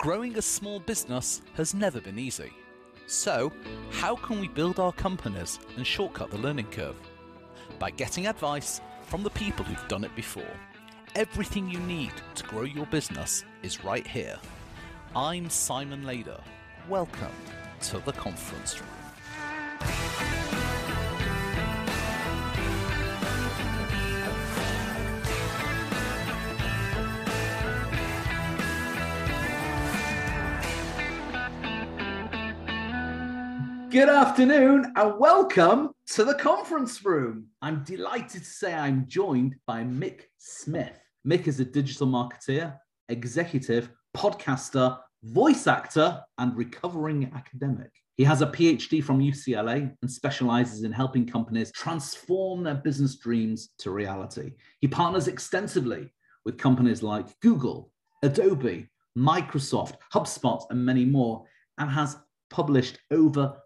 Growing a small business has never been easy. So, how can we build our companies and shortcut the learning curve? By getting advice from the people who've done it before. Everything you need to grow your business is right here. I'm Simon Lader. Welcome to the conference room. Good afternoon and welcome to the conference room. I'm delighted to say I'm joined by Mick Smith. Mick is a digital marketeer, executive, podcaster, voice actor, and recovering academic. He has a PhD from UCLA and specializes in helping companies transform their business dreams to reality. He partners extensively with companies like Google, Adobe, Microsoft, HubSpot, and many more, and has published over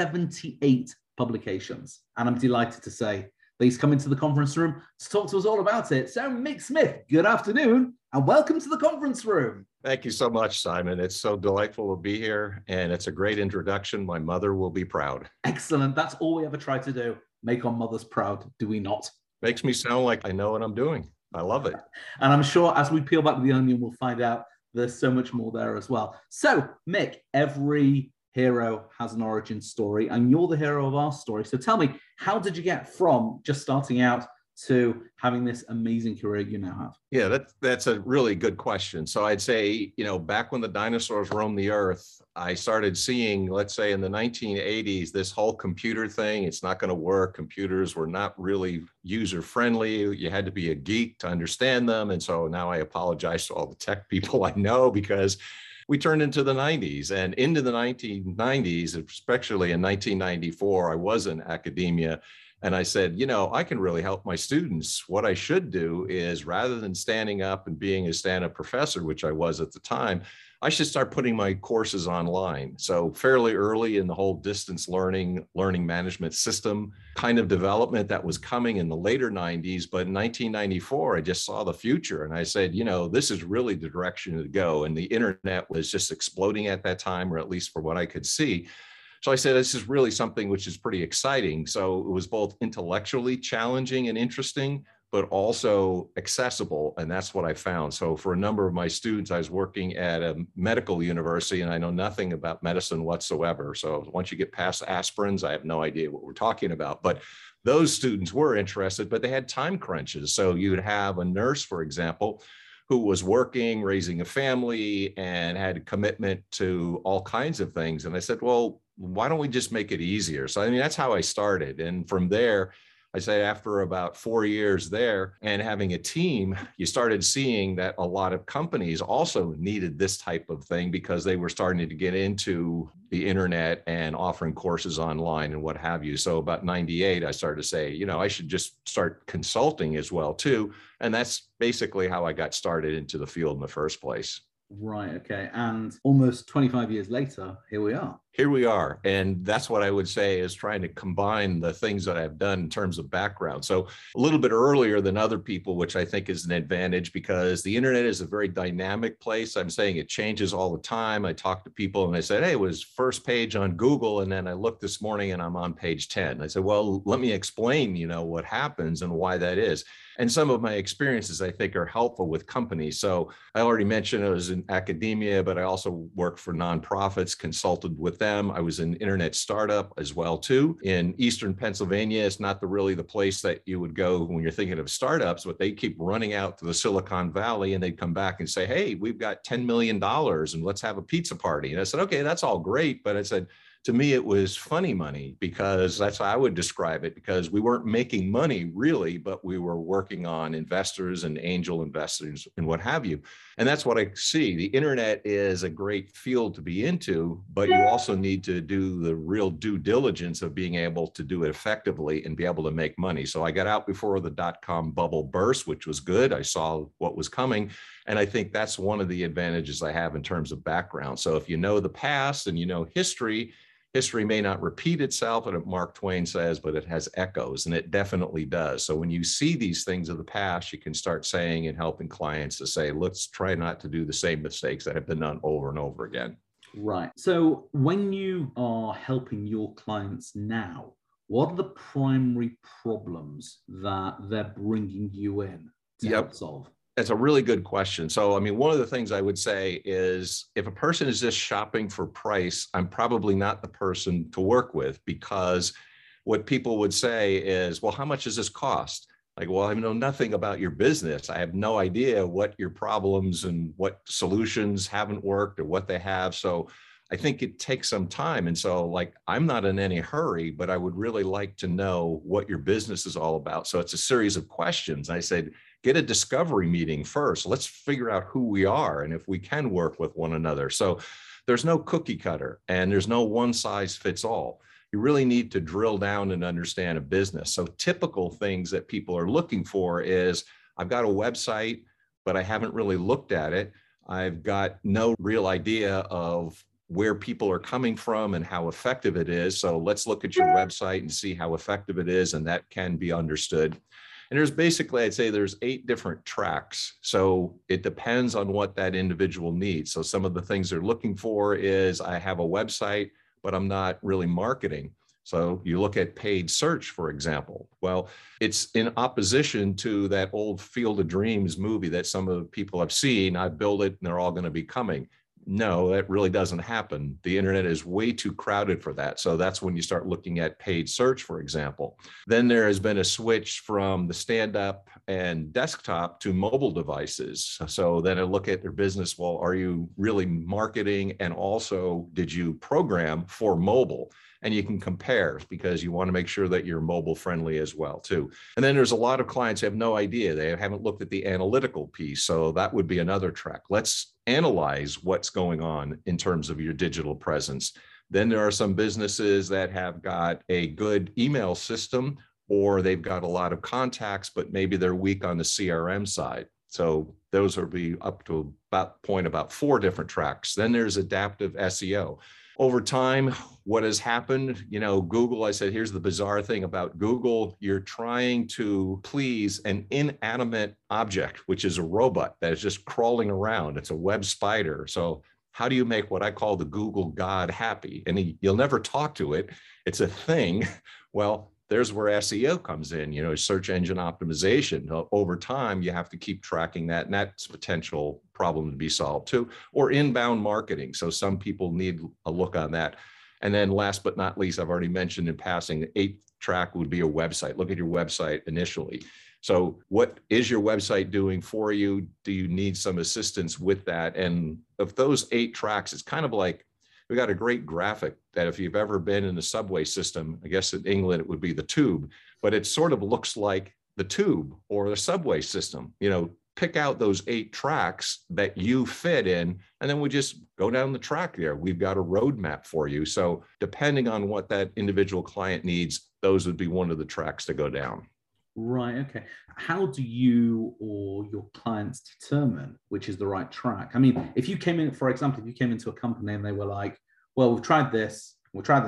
78 publications. And I'm delighted to say that he's come into the conference room to talk to us all about it. So Mick Smith, good afternoon and welcome to the conference room. Thank you so much, Simon. It's so delightful to be here and it's a great introduction. My mother will be proud. Excellent. That's all we ever try to do. Make our mothers proud, do we not? Makes me sound like I know what I'm doing. I love it. And I'm sure as we peel back the onion, we'll find out there's so much more there as well. So Mick, every hero has an origin story, and you're the hero of our story. So tell me, how did you get from just starting out to having this amazing career you now have? Yeah, that's a really good question. So I'd say, back when the dinosaurs roamed the earth, I started seeing, let's say in the 1980s, this whole computer thing. It's not going to work. Computers were not really user friendly. You had to be a geek to understand them. And so now I apologize to all the tech people I know, because we turned into the 90s, and into the 1990s, especially in 1994, I was in academia. And I said, I can really help my students. What I should do is, rather than standing up and being a stand-up professor, which I was at the time, I should start putting my courses online. So fairly early in the whole distance learning management system kind of development that was coming in the later 90s. But in 1994, I just saw the future. And I said, this is really the direction to go. And the internet was just exploding at that time, or at least for what I could see. So I said, this is really something which is pretty exciting. So it was both intellectually challenging and interesting, but also accessible. And that's what I found. So for a number of my students, I was working at a medical university and I know nothing about medicine whatsoever. So once you get past aspirins, I have no idea what we're talking about. But those students were interested, but they had time crunches. So you'd have a nurse, for example, who was working, raising a family, and had a commitment to all kinds of things. And I said, well, why don't we just make it easier? So, that's how I started. And from there, I say after about 4 years there and having a team, you started seeing that a lot of companies also needed this type of thing because they were starting to get into the internet and offering courses online and what have you. So about 98, I started to say, I should just start consulting as well too. And that's basically how I got started into the field in the first place. Right. Okay. And almost 25 years later, here we are. Here we are. And that's what I would say is trying to combine the things that I've done in terms of background. So a little bit earlier than other people, which I think is an advantage because the internet is a very dynamic place. I'm saying it changes all the time. I talk to people and I said, hey, it was first page on Google. And then I looked this morning and I'm on page 10. I said, well, let me explain, what happens and why that is. And some of my experiences, I think, are helpful with companies. So I already mentioned I was in academia, but I also worked for nonprofits, consulted with them. I was an internet startup as well, too. In Eastern Pennsylvania, it's not really the place that you would go when you're thinking of startups, but they keep running out to the Silicon Valley and they'd come back and say, hey, we've got $10 million and let's have a pizza party. And I said, okay, that's all great. But I said, to me, it was funny money because that's how I would describe it, because we weren't making money really, but we were working on investors and angel investors and what have you. And that's what I see. The internet is a great field to be into, but you also need to do the real due diligence of being able to do it effectively and be able to make money. So I got out before the dot-com bubble burst, which was good. I saw what was coming. And I think that's one of the advantages I have in terms of background. So if you know the past and you know history, history may not repeat itself, and Mark Twain says, but it has echoes, and it definitely does. So when you see these things of the past, you can start saying and helping clients to say, let's try not to do the same mistakes that have been done over and over again. Right. So when you are helping your clients now, what are the primary problems that they're bringing you in to help solve? That's a really good question. So, I mean, one of the things I would say is if a person is just shopping for price, I'm probably not the person to work with, because what people would say is, well, how much does this cost? Like, well, I know nothing about your business. I have no idea what your problems and what solutions haven't worked or what they have. So I think it takes some time. And so, like, I'm not in any hurry, but I would really like to know what your business is all about. So it's a series of questions. I said, get a discovery meeting first. Let's figure out who we are and if we can work with one another. So there's no cookie cutter and there's no one size fits all. You really need to drill down and understand a business. So typical things that people are looking for is, I've got a website, but I haven't really looked at it. I've got no real idea of where people are coming from and how effective it is. So let's look at your website and see how effective it is, and that can be understood. And there's basically, I'd say there's 8 different tracks. So it depends on what that individual needs. So some of the things they're looking for is, I have a website, but I'm not really marketing. So you look at paid search, for example. Well, it's in opposition to that old Field of Dreams movie that some of the people have seen. I build it and they're all going to be coming. No, that really doesn't happen. The internet is way too crowded for that. So that's when you start looking at paid search, for example. Then there has been a switch from the stand-up and desktop to mobile devices. So then I look at their business. Well, are you really marketing? And also, did you program for mobile? And you can compare, because you want to make sure that you're mobile friendly as well too. And then there's a lot of clients who have no idea. They haven't looked at the analytical piece. So that would be another track. Let's analyze what's going on in terms of your digital presence. Then there are some businesses that have got a good email system, or they've got a lot of contacts, but maybe they're weak on the CRM side. So those will be up to about 4 different tracks. Then there's adaptive SEO. Over time, what has happened, Google, I said, here's the bizarre thing about Google. You're trying to please an inanimate object, which is a robot that is just crawling around. It's a web spider. So how do you make what I call the Google God happy? And you'll never talk to it. It's a thing. Well, there's where SEO comes in, search engine optimization. Over time, you have to keep tracking that, and that's a potential problem to be solved too. Or inbound marketing. So some people need a look on that. And then last but not least, I've already mentioned in passing, the 8th track would be a website. Look at your website initially. So what is your website doing for you? Do you need some assistance with that? And of those 8 tracks, it's kind of like, we got a great graphic that if you've ever been in the subway system, I guess in England, it would be the tube, but it sort of looks like the tube or the subway system. Pick out those 8 tracks that you fit in, and then we just go down the track there. We've got a roadmap for you. So depending on what that individual client needs, those would be one of the tracks to go down. Right. Okay. How do you or your clients determine which is the right track? I mean, if you came in, for example, if you came into a company and they were like, well, we've tried this, tried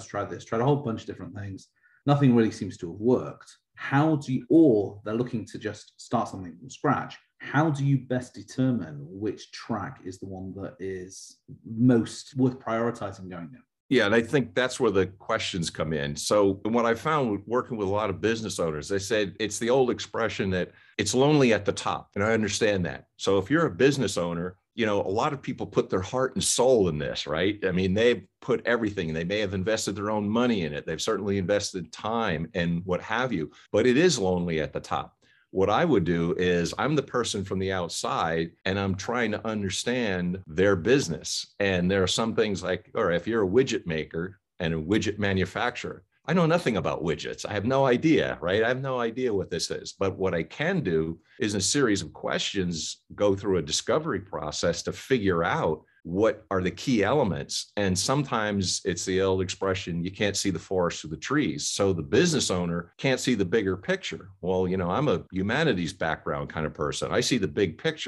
a whole bunch of different things. Nothing really seems to have worked. How do you, or they're looking to just start something from scratch. How do you best determine which track is the one that is most worth prioritizing going down? Yeah, and I think that's where the questions come in. So what I found working with a lot of business owners, they said it's the old expression that it's lonely at the top. And I understand that. So if you're a business owner, a lot of people put their heart and soul in this, right? I mean, they've put everything. They may have invested their own money in it. They've certainly invested time and what have you, but it is lonely at the top. What I would do is I'm the person from the outside and I'm trying to understand their business. And there are some things like, or if you're a widget maker and a widget manufacturer, I know nothing about widgets. I have no idea, right? I have no idea what this is. But what I can do is a series of questions, go through a discovery process to figure out what are the key elements. And sometimes it's the old expression, you can't see the forest through the trees. So the business owner can't see the bigger picture. Well, I'm a humanities background kind of person. I see the big picture.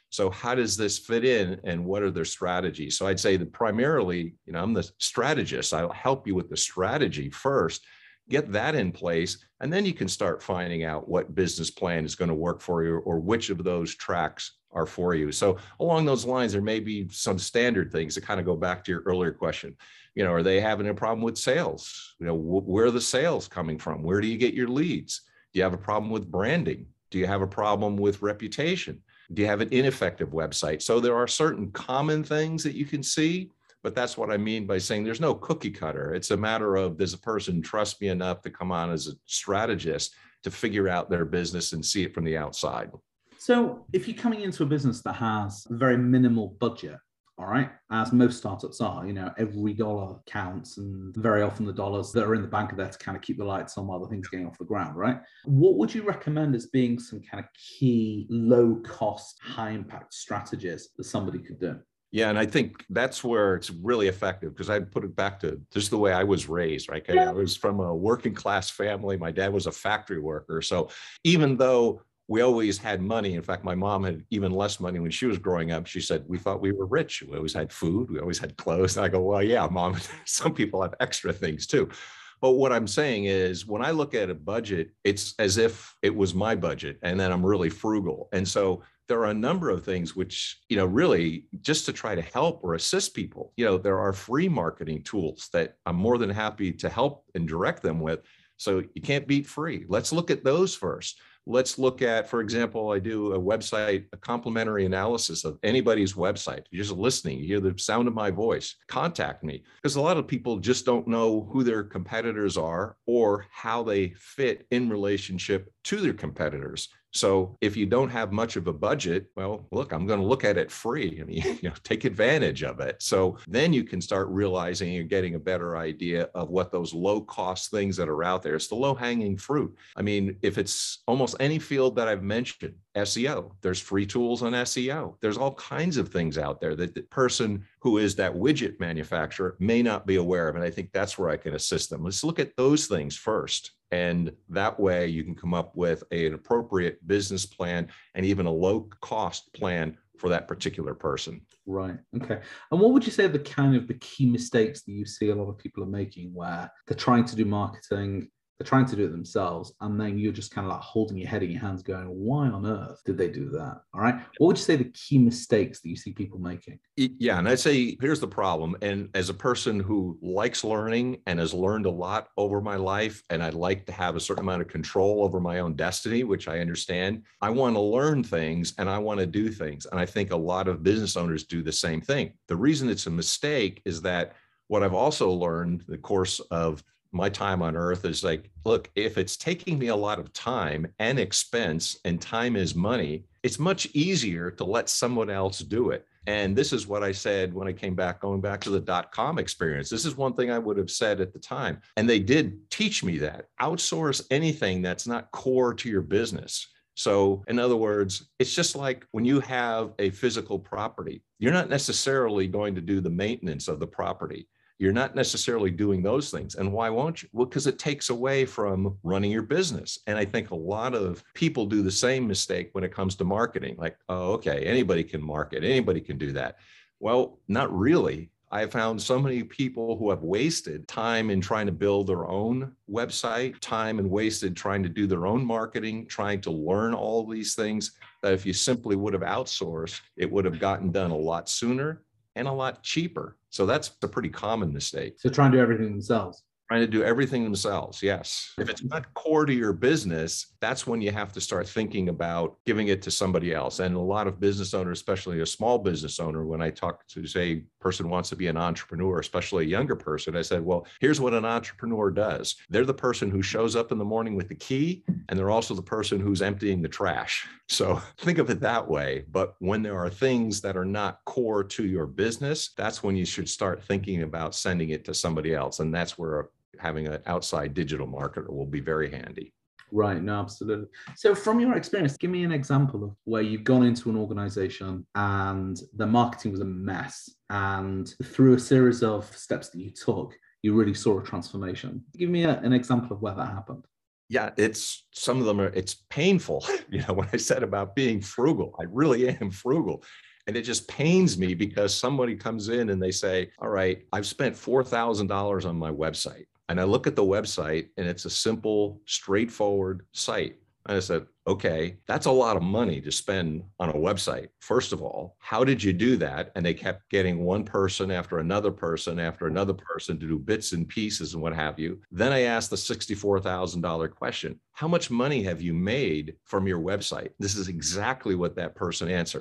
So how does this fit in and what are their strategies? So I'd say that primarily, I'm the strategist. I'll help you with the strategy first, get that in place, and then you can start finding out what business plan is going to work for you or which of those tracks are for you. So along those lines, there may be some standard things that kind of go back to your earlier question. Are they having a problem with sales? Where are the sales coming from? Where do you get your leads? Do you have a problem with branding? Do you have a problem with reputation? Do you have an ineffective website? So there are certain common things that you can see, but that's what I mean by saying there's no cookie cutter. It's a matter of, does a person trust me enough to come on as a strategist to figure out their business and see it from the outside? So if you're coming into a business that has a very minimal budget, all right, as most startups are, every dollar counts, and very often the dollars that are in the bank are there to kind of keep the lights on while the thing's getting off the ground, right? What would you recommend as being some kind of key low cost, high impact strategies that somebody could do? Yeah, and I think that's where it's really effective, because I put it back to just the way I was raised, right? I was from a working class family. My dad was a factory worker. So even though we always had money, in fact, my mom had even less money when she was growing up. She said, we thought we were rich. We always had food. We always had clothes. And I go, well, yeah, Mom, some people have extra things too. But what I'm saying is, when I look at a budget, it's as if it was my budget, and then I'm really frugal. And so there are a number of things which, really just to try to help or assist people. There are free marketing tools that I'm more than happy to help and direct them with. So you can't beat free. Let's look at those first. Let's look at, for example, I do a complimentary analysis of anybody's website. You're just listening, you hear the sound of my voice, contact me. Because a lot of people just don't know who their competitors are or how they fit in relationship to their competitors. So if you don't have much of a budget, well, look, I'm going to look at it free. I mean, take advantage of it. So then you can start realizing you're getting a better idea of what those low cost things that are out there. It's the low hanging fruit. I mean, if it's almost any field that I've mentioned, SEO, there's free tools on SEO. There's all kinds of things out there that the person who is that widget manufacturer may not be aware of. And I think that's where I can assist them. Let's look at those things first. And that way you can come up with an appropriate business plan and even a low cost plan for that particular person. Right. Okay. And what would you say are the key mistakes that you see a lot of people are making, where they're trying to do marketing, they're trying to do it themselves, and then you're just kind of like holding your head in your hands going, why on earth did they do that? All right. What would you say the key mistakes that you see people making? Yeah. And I'd say, here's the problem. And as a person who likes learning and has learned a lot over my life, and I'd like to have a certain amount of control over my own destiny, which I understand, I want to learn things and I want to do things. And I think a lot of business owners do the same thing. The reason it's a mistake is that what I've also learned in the course of my time on earth is like, look, if it's taking me a lot of time and expense, and time is money, it's much easier to let someone else do it. And this is what I said when I came back, going back to the .com experience. This is one thing I would have said at the time. And they did teach me that. Outsource anything that's not core to your business. So in other words, it's just like when you have a physical property, you're not necessarily going to do the maintenance of the property. You're not necessarily doing those things. And why won't you? Well, because it takes away from running your business. And I think a lot of people do the same mistake when it comes to marketing. Like, oh, okay, anybody can market, anybody can do that. Well, not really. I found so many people who have wasted time in trying to build their own website, time and wasted trying to do their own marketing, trying to learn all these things, that if you simply would have outsourced, it would have gotten done a lot sooner and a lot cheaper. So that's a pretty common mistake. So try and do everything themselves. Trying to do everything themselves, yes. If it's not core to your business, that's when you have to start thinking about giving it to somebody else. And a lot of business owners, especially a small business owner, when I talk to, say, person wants to be an entrepreneur, especially a younger person, I said, well, here's what an entrepreneur does. They're the person who shows up in the morning with the key, and they're also the person who's emptying the trash. So think of it that way. But when there are things that are not core to your business, that's when you should start thinking about sending it to somebody else. And that's where having an outside digital marketer will be very handy. Right. No, absolutely. So from your experience, give me an example of where you've gone into an organization and the marketing was a mess, and through a series of steps that you took, you really saw a transformation. Give me an example of where that happened. Yeah, some of them are, it's painful. When I said about being frugal, I really am frugal. And it just pains me because somebody comes in and they say, all right, I've spent $4,000 on my website. And I look at the website and it's a simple, straightforward site. And I said, okay, that's a lot of money to spend on a website. First of all, how did you do that? And they kept getting one person after another person after another person to do bits and pieces and what have you. Then I asked the $64,000 question, how much money have you made from your website? This is exactly what that person answered,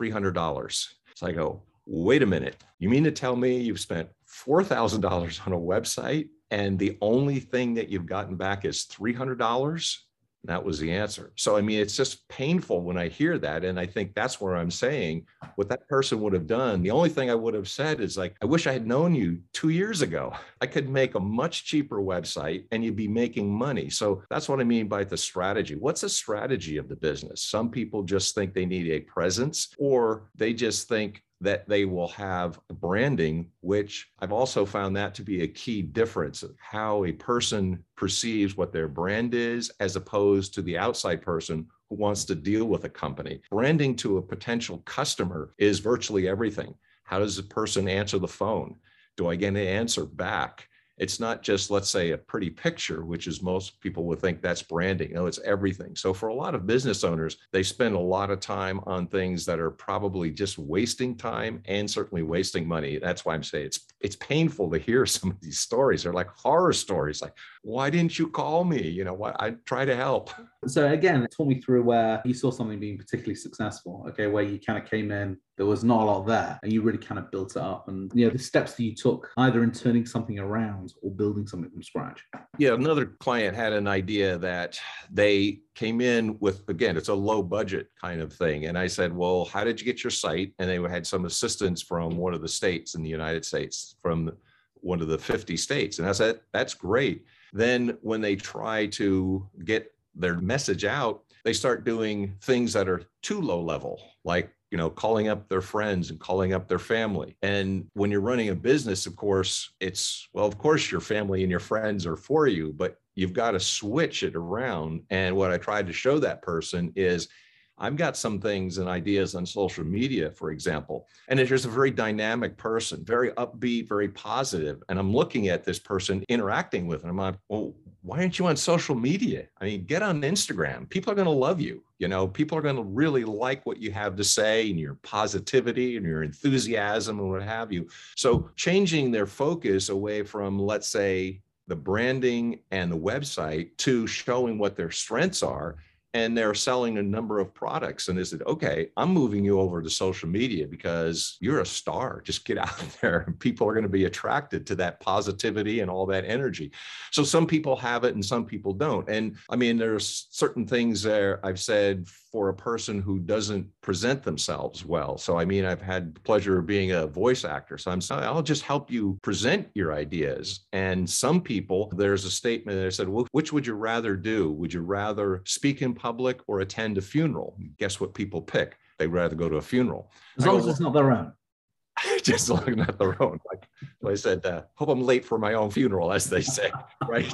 $300. So I go, wait a minute, you mean to tell me you've spent $4,000 on a website and the only thing that you've gotten back is $300? That was the answer. So, I mean, it's just painful when I hear that. And I think that's where I'm saying what that person would have done. The only thing I would have said is like, I wish I had known you 2 years ago. I could make a much cheaper website and you'd be making money. So that's what I mean by the strategy. What's the strategy of the business? Some people just think they need a presence, or they just think that they will have branding, which I've also found that to be a key difference of how a person perceives what their brand is, as opposed to the outside person who wants to deal with a company. Branding to a potential customer is virtually everything. How does a person answer the phone? Do I get an answer back? It's not just, let's say, a pretty picture, which is most people would think that's branding. No, it's everything. So for a lot of business owners, they spend a lot of time on things that are probably just wasting time and certainly wasting money. That's why I'm saying it's painful to hear some of these stories. They're like horror stories. Like, why didn't you call me? What? I try to help. So again, talk me through where you saw something being particularly successful, okay, where you kind of came in, there was not a lot there, and you really kind of built it up. And, the steps that you took, either in turning something around or building something from scratch. Yeah, another client had an idea that they came in with, again, it's a low budget kind of thing. And I said, well, how did you get your site? And they had some assistance from one of the states in the United States, from one of the 50 states. And I said, that's great. Then when they try to get their message out, they start doing things that are too low level, like calling up their friends and calling up their family. And when you're running a business, of course, of course, your family and your friends are for you, but you've got to switch it around. And what I tried to show that person is, I've got some things and ideas on social media, for example, and there's a very dynamic person, very upbeat, very positive. And I'm looking at this person interacting with them. I'm like, well, why aren't you on social media? I mean, get on Instagram. People are going to love you. People are going to really like what you have to say and your positivity and your enthusiasm and what have you. So changing their focus away from, let's say, the branding and the website to showing what their strengths are. And they're selling a number of products. And they said, okay, I'm moving you over to social media because you're a star. Just get out there and people are going to be attracted to that positivity and all that energy. So some people have it and some people don't. And I mean, there's certain things there I've said for a person who doesn't present themselves well. So, I mean, I've had the pleasure of being a voice actor. So I'll just help you present your ideas. And some people, there's a statement that I said, well, which would you rather do? Would you rather speak in public or attend a funeral? Guess what people pick? They'd rather go to a funeral. As long as it's not their own. Just looking at their own. Like I said, hope I'm late for my own funeral, as they say, right?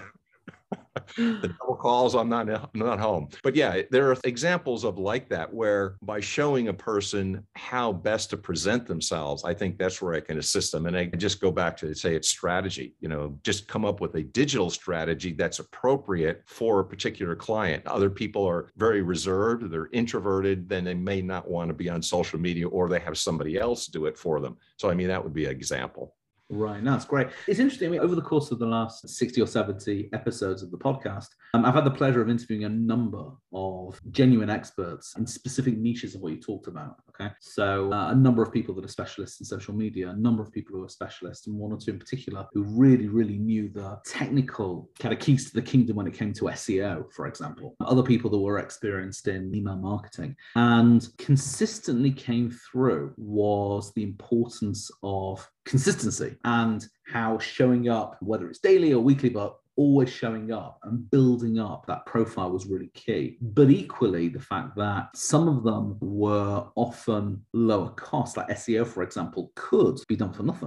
The double calls, I'm not home. But yeah, there are examples of like that, where by showing a person how best to present themselves, I think that's where I can assist them. And I just go back to say it's strategy, just come up with a digital strategy that's appropriate for a particular client. Other people are very reserved, they're introverted, then they may not want to be on social media, or they have somebody else do it for them. So, I mean, that would be an example. Right, no, that's great. It's interesting. I mean, over the course of the last 60 or 70 episodes of the podcast, I've had the pleasure of interviewing a number of genuine experts in specific niches of what you talked about. Okay, so a number of people that are specialists in social media, a number of people who are specialists, and one or two in particular who really, really knew the technical kind of keys to the kingdom when it came to SEO, for example. Other people that were experienced in email marketing, and consistently came through was the importance of consistency and how showing up, whether it's daily or weekly, but always showing up and building up that profile was really key. But equally, the fact that some of them were often lower cost, like SEO, for example, could be done for nothing. All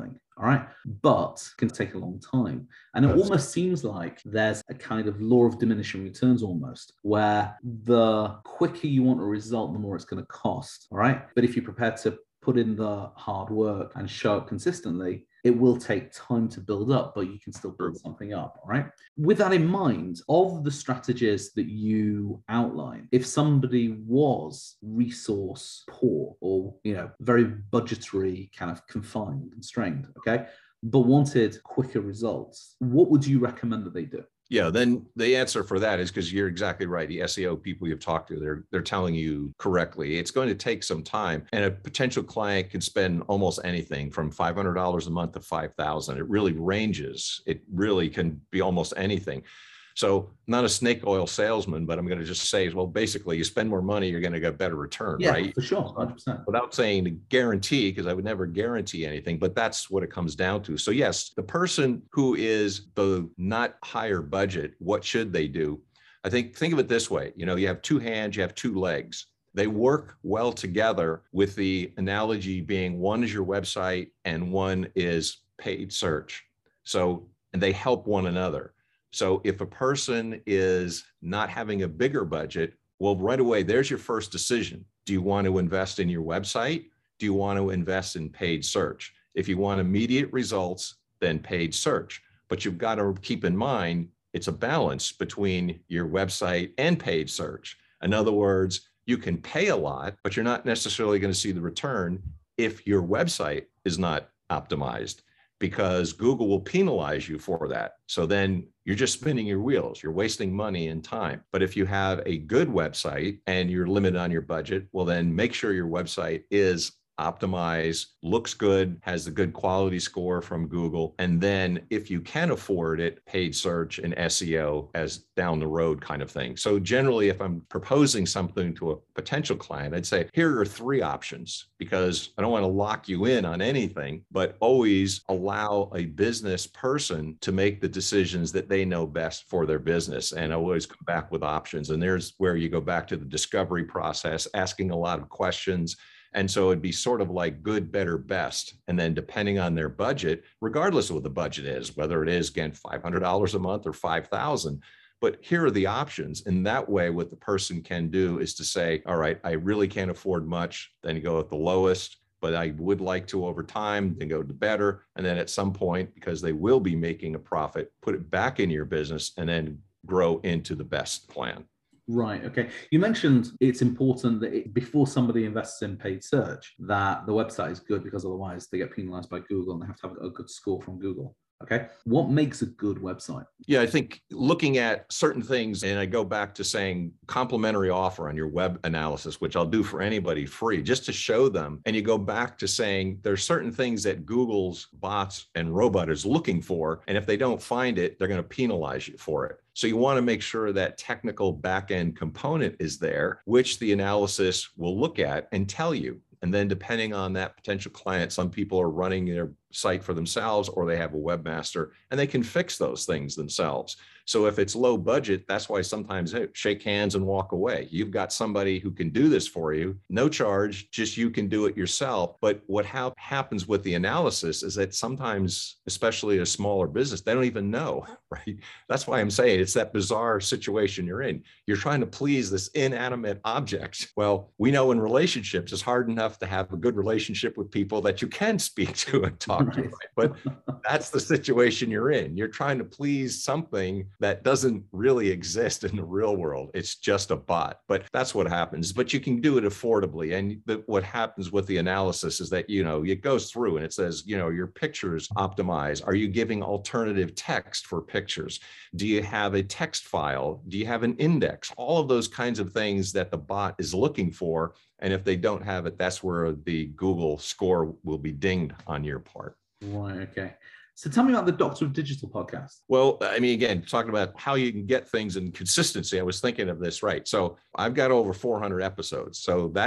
All right. But it can take a long time. And it almost seems like there's a kind of law of diminishing returns almost, where the quicker you want a result, the more it's going to cost. All right. But if you're prepared to put in the hard work and show up consistently, it will take time to build up, but you can still build something up, all right? With that in mind, of the strategies that you outline, if somebody was resource poor or, very budgetary kind of confined, constrained, okay, but wanted quicker results, what would you recommend that they do? Yeah, then the answer for that is because you're exactly right. The SEO people you've talked to, they're telling you correctly. It's going to take some time, and a potential client can spend almost anything from $500 a month to $5,000. It really ranges. It really can be almost anything. So not a snake oil salesman, but I'm going to just say, well, basically you spend more money, you're going to get better return, right? Yeah, for sure, 100%. Without saying to guarantee, because I would never guarantee anything, but that's what it comes down to. So yes, the person who is the not higher budget, what should they do? I think of it this way, you have two hands, you have two legs. They work well together, with the analogy being one is your website and one is paid search. So, and they help one another. So if a person is not having a bigger budget, well, right away, there's your first decision. Do you want to invest in your website? Do you want to invest in paid search? If you want immediate results, then paid search. But you've got to keep in mind, it's a balance between your website and paid search. In other words, you can pay a lot, but you're not necessarily going to see the return if your website is not optimized, because Google will penalize you for that. So then you're just spinning your wheels. You're wasting money and time. But if you have a good website and you're limited on your budget, well, then make sure your website is optimized, looks good, has a good quality score from Google. And then if you can afford it, paid search and SEO as down the road kind of thing. So generally, if I'm proposing something to a potential client, I'd say, here are three options, because I don't want to lock you in on anything, but always allow a business person to make the decisions that they know best for their business, and always come back with options. And there's where you go back to the discovery process, asking a lot of questions. And so it'd be sort of like good, better, best. And then depending on their budget, regardless of what the budget is, whether it is, again, $500 a month or $5,000, but here are the options. And that way, what the person can do is to say, all right, I really can't afford much. Then you go at the lowest, but I would like to over time, then go to better. And then at some point, because they will be making a profit, put it back in your business and then grow into the best plan. Right. Okay. You mentioned it's important that before somebody invests in paid search, that the website is good, because otherwise they get penalized by Google and they have to have a good score from Google. Okay. What makes a good website? Yeah, I think looking at certain things, and I go back to saying complimentary offer on your web analysis, which I'll do for anybody free, just to show them. And you go back to saying there's certain things that Google's bots and robot is looking for. And if they don't find it, they're going to penalize you for it. So you want to make sure that technical back-end component is there, which the analysis will look at and tell you. And then depending on that potential client, some people are running their site for themselves, or they have a webmaster and they can fix those things themselves. So if it's low budget, that's why sometimes, hey, shake hands and walk away. You've got somebody who can do this for you, no charge, just you can do it yourself. But what happens with the analysis is that sometimes, especially a smaller business, they don't even know, right? That's why I'm saying it's that bizarre situation you're in. You're trying to please this inanimate object. Well, we know in relationships, it's hard enough to have a good relationship with people that you can speak to and talk to, right? But that's the situation you're in. You're trying to please something that doesn't really exist in the real world. It's just a bot, but that's what happens. But you can do it affordably. And what happens with the analysis is that, it goes through and it says, your pictures optimize. Are you giving alternative text for pictures? Do you have a text file? Do you have an index? All of those kinds of things that the bot is looking for. And if they don't have it, that's where the Google score will be dinged on your part. Right. Okay. So tell me about the Doctor of Digital podcast. Well, I mean, again, talking about how you can get things in consistency, I was thinking of this, right? So I've got over 400 episodes. So that's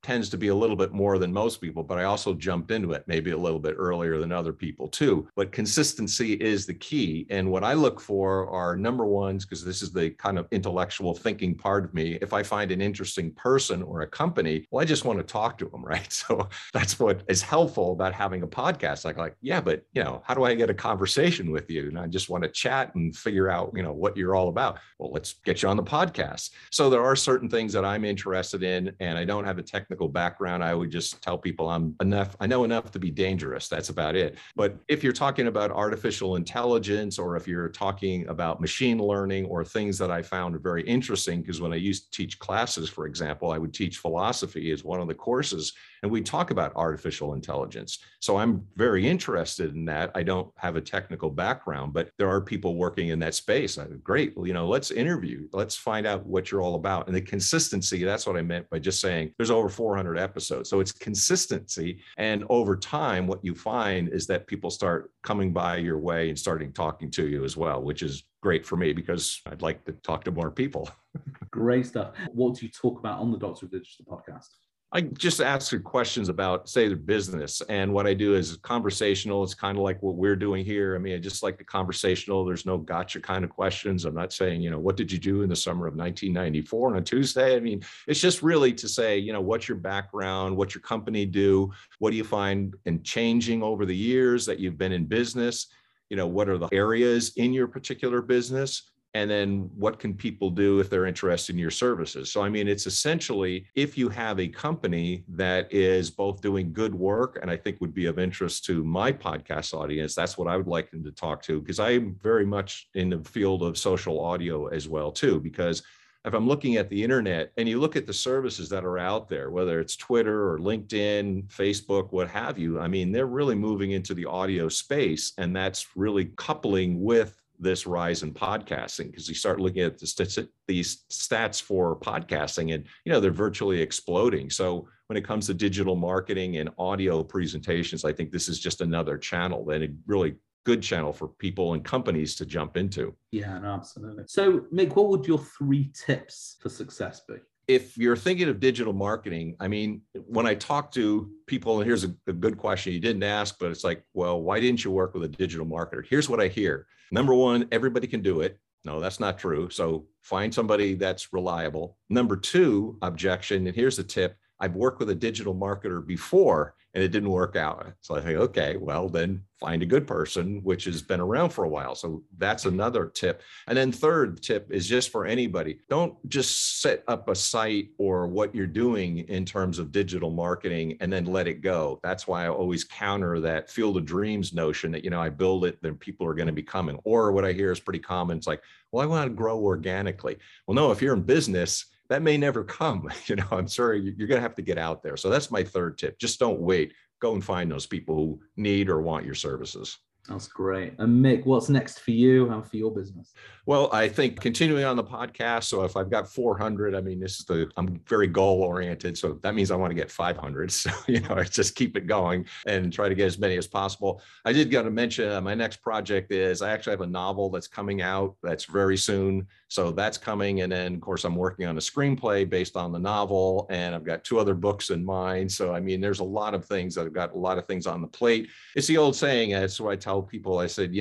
tends to be a little bit more than most people, but I also jumped into it maybe a little bit earlier than other people too. But consistency is the key. And what I look for are number ones, because this is the kind of intellectual thinking part of me. If I find an interesting person or a company, well, I just want to talk to them, right? So that's what is helpful about having a podcast. Like, yeah, but how do I get a conversation with you? And I just want to chat and figure out, what you're all about. Well, let's get you on the podcast. So there are certain things that I'm interested in, and I don't have a technical background. I would just tell people I know enough to be dangerous. That's about it. But if you're talking about artificial intelligence, or if you're talking about machine learning, or things that I found very interesting, because when I used to teach classes, for example, I would teach philosophy as one of the courses, and we talk about artificial intelligence. So I'm very interested in that. I don't have a technical background, but there are people working in that space. Great, let's interview. Let's find out what you're all about. And the consistency, that's what I meant by just saying there's over 400 episodes. So it's consistency. And over time, what you find is that people start coming by your way and starting talking to you as well, which is great for me because I'd like to talk to more people. Great stuff. What do you talk about on the Doctor of Digital podcast? I just ask you questions about, say, their business. And what I do is conversational. It's kind of like what we're doing here. I mean, I just like the conversational. There's no gotcha kind of questions. I'm not saying, what did you do in the summer of 1994 on a Tuesday? I mean, it's just really to say, what's your background? What's your company do? What do you find in changing over the years that you've been in business? What are the areas in your particular business? And then what can people do if they're interested in your services? So, I mean, it's essentially if you have a company that is both doing good work and I think would be of interest to my podcast audience, that's what I would like them to talk to, because I'm very much in the field of social audio as well, too, because if I'm looking at the internet and you look at the services that are out there, whether it's Twitter or LinkedIn, Facebook, what have you, I mean, they're really moving into the audio space, and that's really coupling with this rise in podcasting, because you start looking at these stats for podcasting and, they're virtually exploding. So when it comes to digital marketing and audio presentations, I think this is just another channel, and a really good channel for people and companies to jump into. Yeah, no, absolutely. So Mick, what would your 3 tips for success be? If you're thinking of digital marketing, I mean, when I talk to people, and here's a good question you didn't ask, but it's like, well, why didn't you work with a digital marketer? Here's what I hear. Number one, everybody can do it. No, that's not true. So find somebody that's reliable. Number 2, objection, and here's a tip. I've worked with a digital marketer before and it didn't work out. So I think, okay, well, then find a good person, which has been around for a while. So that's another tip. And then third tip is just for anybody. Don't just set up a site or what you're doing in terms of digital marketing and then let it go. That's why I always counter that field of dreams notion that, I build it, then people are going to be coming. Or what I hear is pretty common. It's like, well, I want to grow organically. Well, no, if you're in business, that may never come. I'm sorry, you're going to have to get out there. So that's my third tip. Just don't wait. Go and find those people who need or want your services. That's great. And Mick, what's next for you and for your business? Well, I think continuing on the podcast. So if I've got 400, I mean, I'm very goal oriented. So that means I want to get 500. So, I just keep it going and try to get as many as possible. I did got to mention my next project is I actually have a novel that's coming out that's very soon. So that's coming. And then, of course, I'm working on a screenplay based on the novel. And I've got 2 other books in mind. So, I mean, there's a lot of things. I've got a lot of things on the plate. It's the old saying. That's what I tell people. I said,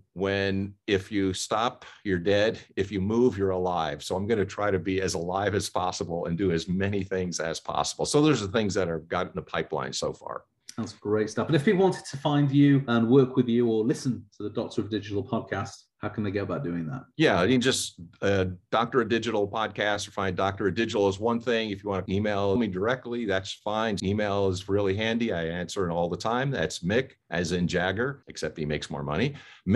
if you stop, you're dead. If you move, you're alive. So I'm going to try to be as alive as possible and do as many things as possible. So those are the things that I've got in the pipeline so far. That's great stuff. And if people wanted to find you and work with you or listen to the Doctor of Digital podcast, how can they go about doing that? Yeah, you can just Doctor of Digital podcast or find Doctor of Digital is one thing. If you want to email me directly, that's fine. Email is really handy. I answer it all the time. That's Mick, as in Jagger, except he makes more money.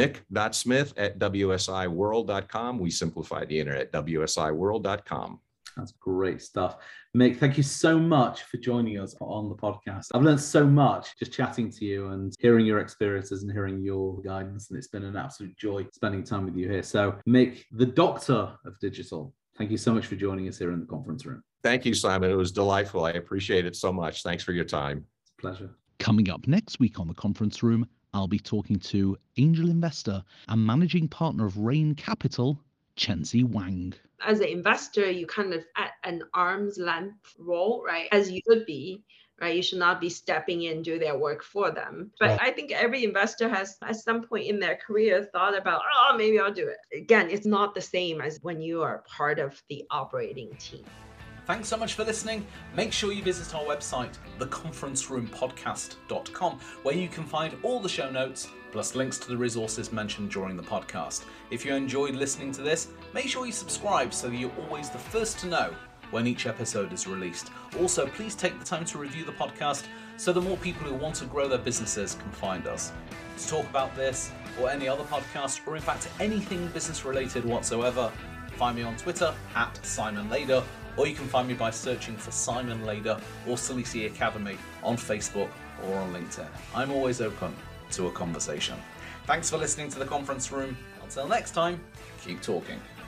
Mick.Smith@wsiworld.com. We simplify the internet, wsiworld.com. That's great stuff. Mick, thank you so much for joining us on the podcast. I've learned so much just chatting to you and hearing your experiences and hearing your guidance. And it's been an absolute joy spending time with you here. So Mick, the Doctor of Digital, thank you so much for joining us here in the conference room. Thank you, Simon. It was delightful. I appreciate it so much. Thanks for your time. It's a pleasure. Coming up next week on the conference room, I'll be talking to angel investor and managing partner of Rain Capital, Chenzi Wang. As an investor, you kind of at an arm's length role, right? As you should be, right? You should not be stepping in, do their work for them. But I think every investor has at some point in their career thought about, oh, maybe I'll do it. Again, it's not the same as when you are part of the operating team. Thanks so much for listening. Make sure you visit our website, theconferenceroompodcast.com, where you can find all the show notes, plus links to the resources mentioned during the podcast. If you enjoyed listening to this, make sure you subscribe so that you're always the first to know when each episode is released. Also, please take the time to review the podcast so that more people who want to grow their businesses can find us. To talk about this or any other podcast, or in fact anything business related whatsoever, find me on Twitter @SimonLader, or you can find me by searching for Simon Lader or Salisi Academy on Facebook or on LinkedIn. I'm always open to a conversation. Thanks for listening to The Conference Room. Until next time, keep talking.